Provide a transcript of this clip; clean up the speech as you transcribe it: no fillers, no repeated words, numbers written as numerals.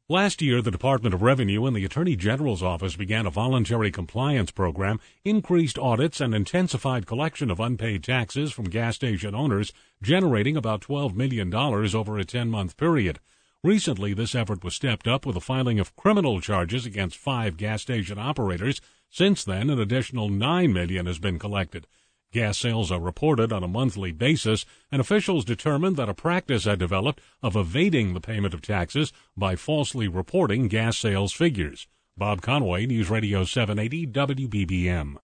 Last year, the Department of Revenue and the Attorney General's Office began a voluntary compliance program, increased audits, and intensified collection of unpaid taxes from gas station owners, generating about $12 million over a 10-month period. Recently, this effort was stepped up with the filing of criminal charges against 5 gas station operators. Since then, an additional $9 million has been collected. Gas sales are reported on a monthly basis, and officials determined that a practice had developed of evading the payment of taxes by falsely reporting gas sales figures. Bob Conway, News Radio 780 WBBM.